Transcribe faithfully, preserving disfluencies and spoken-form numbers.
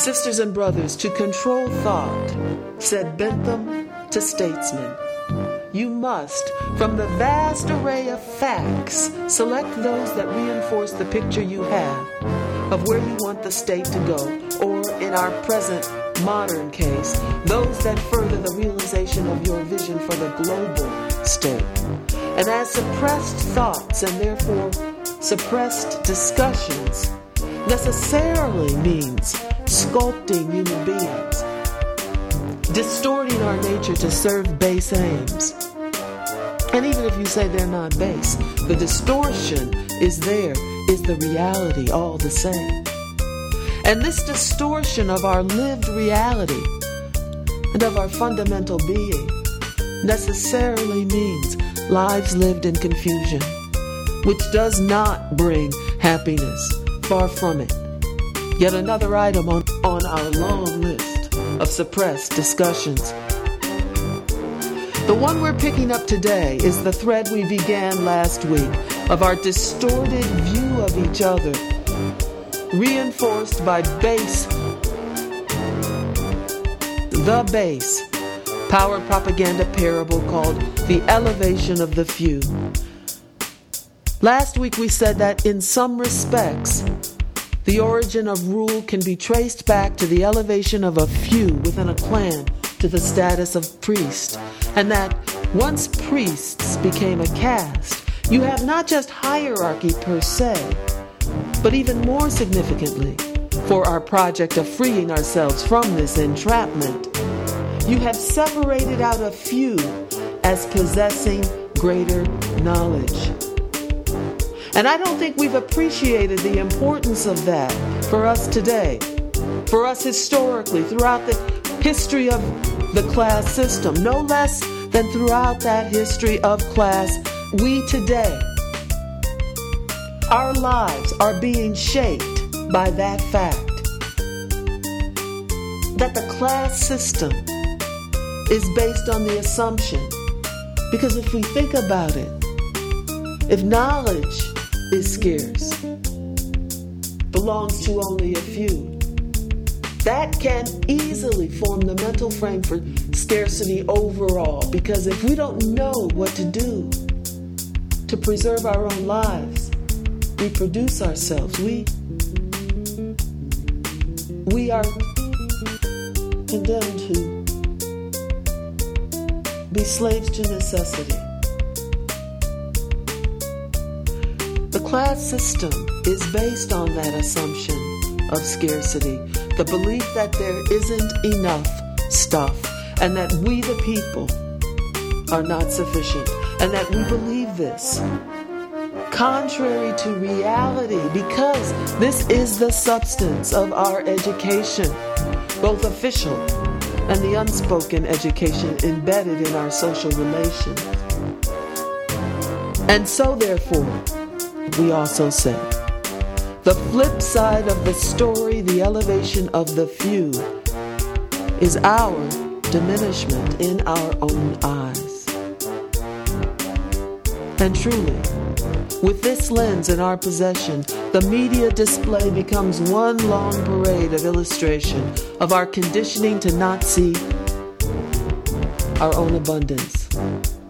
Sisters and brothers, to control thought, said Bentham to statesmen, you must, from the vast array of facts, select those that reinforce the picture you have of where you want the state to go, or in our present modern case, those that further the realization of your vision for the global state. And as suppressed thoughts and therefore suppressed discussions necessarily means sculpting human beings, distorting our nature to serve base aims. And even if you say they're not base, the distortion is there, is the reality all the same. And this distortion of our lived reality and of our fundamental being necessarily means lives lived in confusion, which does not bring happiness. Far from it. Yet another item on, on our long list of suppressed discussions. The one we're picking up today is the thread we began last week of our distorted view of each other, reinforced by base, the base, power propaganda parable called The Elevation of the Few. Last week we said that in some respects, the origin of rule can be traced back to the elevation of a few within a clan to the status of priest, and that once priests became a caste, you have not just hierarchy per se, but even more significantly, for our project of freeing ourselves from this entrapment, you have separated out a few as possessing greater knowledge. And I don't think we've appreciated the importance of that for us today, for us historically, throughout the history of the class system, no less than throughout that history of class. We today, our lives are being shaped by that fact, that the class system is based on the assumption, because if we think about it, if knowledge is scarce, belongs to only a few, that can easily form the mental frame for scarcity overall, because if we don't know what to do to preserve our own lives, reproduce ourselves, we we are condemned to be slaves to necessity. The class system is based on that assumption of scarcity, the belief that there isn't enough stuff, and that we the people are not sufficient, and that we believe this contrary to reality, because this is the substance of our education, both official and the unspoken education embedded in our social relations. And so therefore, we also say, the flip side of the story, the elevation of the few, is our diminishment in our own eyes. And truly, with this lens in our possession, the media display becomes one long parade of illustration of our conditioning to not see our own abundance.